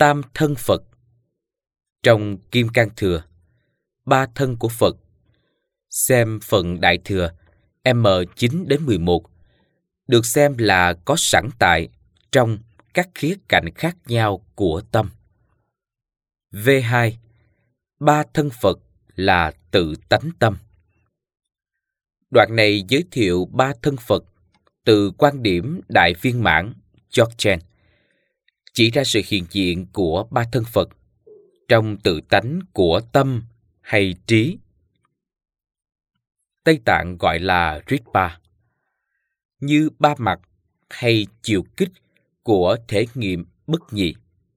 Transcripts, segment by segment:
Tam thân Phật. Trong Kim Cang Thừa, ba thân của Phật, xem phần Đại Thừa M9 đến 11, được xem là có sẵn tại trong các khía cạnh khác nhau của tâm. V2. Ba thân Phật là tự tánh tâm. Đoạn này giới thiệu ba thân Phật từ quan điểm Đại Viên Mãn Dzogchen, chỉ ra sự hiện diện của ba thân Phật trong tự tánh của tâm hay trí. Tây Tạng gọi là Ritpa, như ba mặt hay chiều kích của thể nghiệm bất nhị.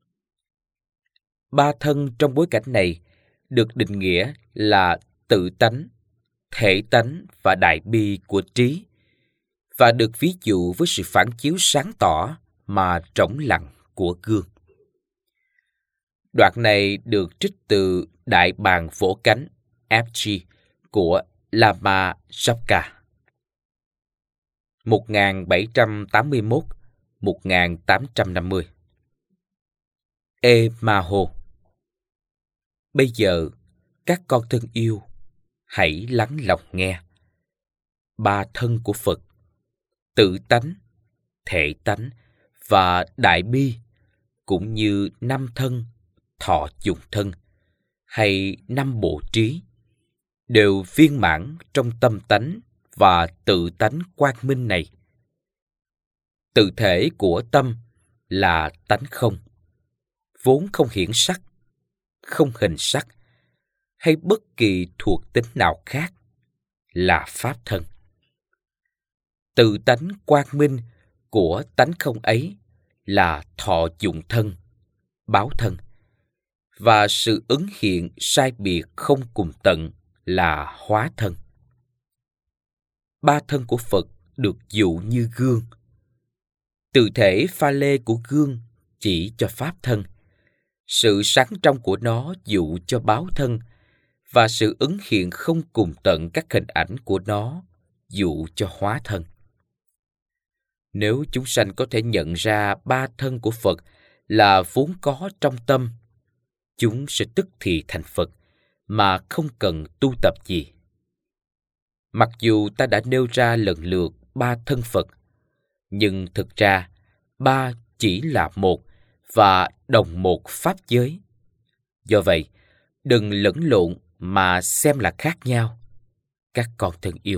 Ba thân trong bối cảnh này được định nghĩa là tự tánh, thể tánh và đại bi của trí, và được ví dụ với sự phản chiếu sáng tỏ mà trống lặng của gương. Đoạn này được trích từ Đại Bàng Vỗ Cánh FG của Lama Zabka 1781-1850. Maho. Bây giờ, các con thân yêu, hãy lắng lòng nghe. Ba thân của Phật, tự tánh, thể tánh và đại bi, cũng như năm thân, thọ dụng thân, hay năm bộ trí, đều viên mãn trong tâm tánh và tự tánh quang minh này. Tự thể của tâm là tánh không, vốn không hiển sắc, không hình sắc, hay bất kỳ thuộc tính nào khác, là pháp thân. Tự tánh quang minh của tánh không ấy là thọ dụng thân, báo thân, và sự ứng hiện sai biệt không cùng tận là hóa thân. Ba thân của Phật được dụ như gương. Tự thể pha lê của gương chỉ cho pháp thân, sự sáng trong của nó dụ cho báo thân, và sự ứng hiện không cùng tận các hình ảnh của nó dụ cho hóa thân. Nếu chúng sanh có thể nhận ra ba thân của Phật là vốn có trong tâm, chúng sẽ tức thì thành Phật mà không cần tu tập gì. Mặc dù ta đã nêu ra lần lượt ba thân Phật, nhưng thực ra ba chỉ là một và đồng một pháp giới. Do vậy, đừng lẫn lộn mà xem là khác nhau, các con thân yêu.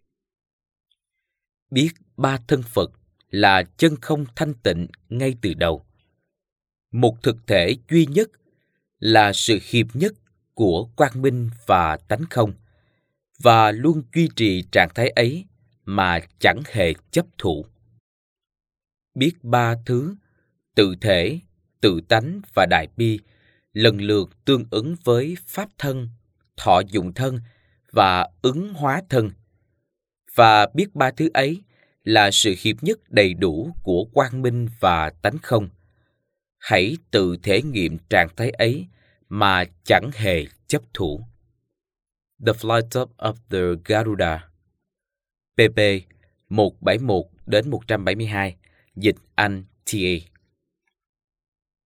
Biết ba thân Phật là chân không thanh tịnh ngay từ đầu. Một thực thể duy nhất là sự hiệp nhất của quang minh và tánh không, và luôn duy trì trạng thái ấy mà chẳng hề chấp thủ. Biết ba thứ, tự thể, tự tánh và đại bi, lần lượt tương ứng với pháp thân, thọ dụng thân và ứng hóa thân, và biết ba thứ ấy là sự hiệp nhất đầy đủ của quang minh và tánh không. Hãy tự thể nghiệm trạng thái ấy mà chẳng hề chấp thủ. The Flight of the Garuda, pp. 171-172, dịch Anh TA.